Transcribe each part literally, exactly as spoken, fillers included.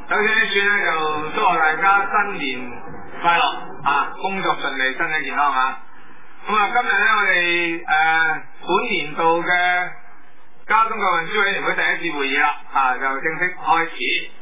首先呢處咧就祝賀大家新年快樂啊，工作順利，身體健康啊！咁啊，今日咧我哋誒、呃、本年度嘅交通及運輸委員會第一次會議啦，啊就正式開始。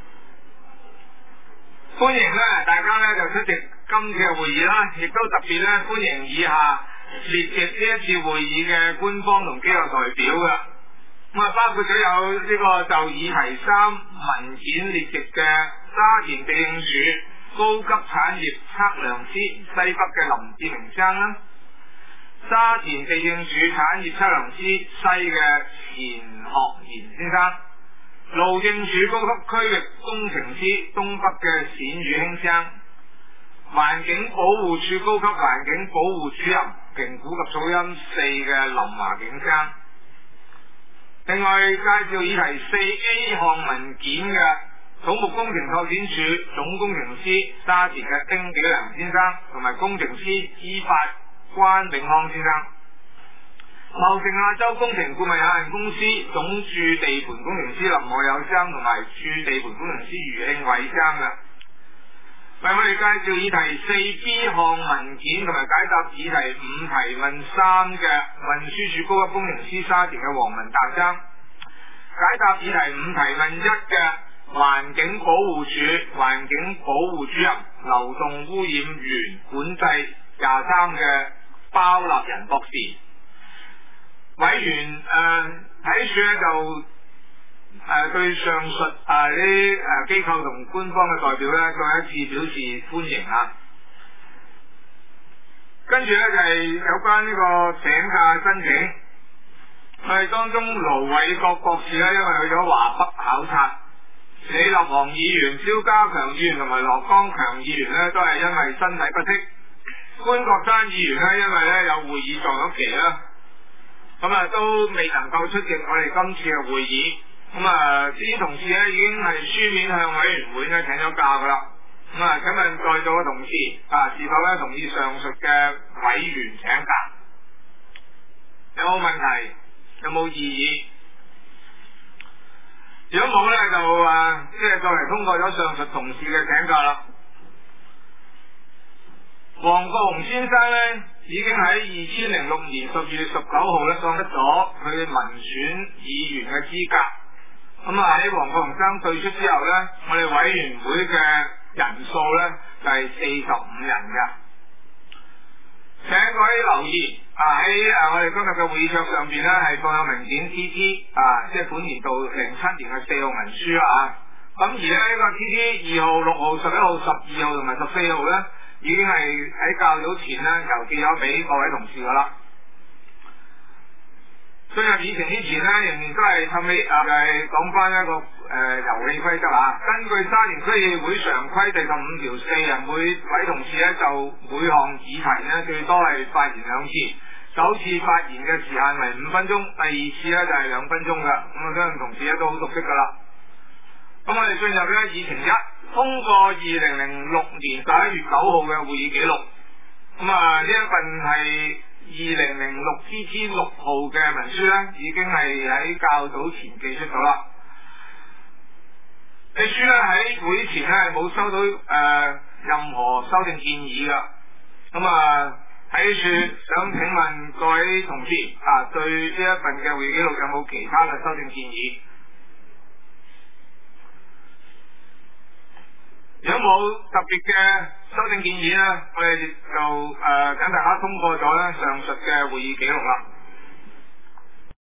歡迎咧大家咧就出席今次嘅會議啦，亦都特別咧歡迎以下列席呢一次會議嘅官方同機構代表嘅。咁啊，包括咗有呢個就議題三文件列席嘅沙田地政署高級產業測量師西北嘅林志明生啦，沙田地政署產業測量師西嘅錢學賢先生，路政署高級區域工程師東北嘅冼宇興生，環境保護署高級環境保護主任評估及噪音四嘅林華景生。另外介紹議題四 A 項文件嘅土木工程拓展署總工程師沙田嘅丁紀良先生，同埋工程師依法關永康先生。茂盛亞洲工程顧問有限公司總駐地盤工程師林海友生，同埋駐地盤工程師余慶偉生嘅。為我哋介紹議題四 B 項文件同埋解答議題五提問三嘅運輸署高級工程師沙田嘅黃文達生，解答議題五提問一嘅環境保護署環境保護主任流動污染源管制廿三嘅包立人博士。委員誒喺處咧就誒、呃，對上述啊啲誒機構同官方嘅代表咧，再一次表示歡迎啊！跟住咧就係、是、有關呢個請假申請，我哋當中盧偉國博士咧，因為去咗華北考察；李立煌議員、蕭家強議員同埋羅江強議員咧，都係因為身體不適；潘國山議員咧，因為咧有會議撞咗期啦，咁啊都未能夠出席我哋今次嘅會議。咁啊，啲同事咧已經係書面向委員會咧請咗假噶啦。咁啊，請問在座嘅同事啊，是否咧同意上述嘅委員請假？有冇問題？有冇異議？如果冇咧，就啊，即係作為通過咗上述同事嘅請假啦。黃國雄先生咧，已經喺二千零六年十月十九號咧喪失咗佢民選議員嘅資格。咁啊喺黃國雄生退出之後呢，我哋委員會嘅人數呢就係四十五人嘅。請各位留意啊，喺啊我哋今日嘅會議桌上邊呢係放有明件 T T 啊，即係本年度零七年嘅四號文書啊。咁而呢呢個 T T 二號、六號、十一號、十二號同埋十四號呢，已經係喺較早前呢郵寄咗俾各位同事噶啦。進入議程之前呢，仍然都係氹起啊，係講翻一個誒遊戲規則啊。根據沙田區議會常規第十五條四人每位同事呢，就每項議題呢，最多係發言兩次，首次發言嘅時限為五分鐘，第二次呢就係兩分鐘噶。咁我相信同事呢都好熟悉噶啦。咁我哋進入呢議程一，通過二零零六年十一月九號嘅會議記錄。咁啊呢一份係二零零六 T T 六號嘅文書咧，已經係喺較早前寄出咗啦。呢書咧喺會前咧係冇收到誒、呃、任何修正建議噶。咁啊喺處想請問各位同事啊，對呢一份嘅會議記錄有冇其他嘅修正建議？如果冇特別嘅修正建議呢，我哋就誒等、呃、大家通過咗呢上述嘅會議記錄啦。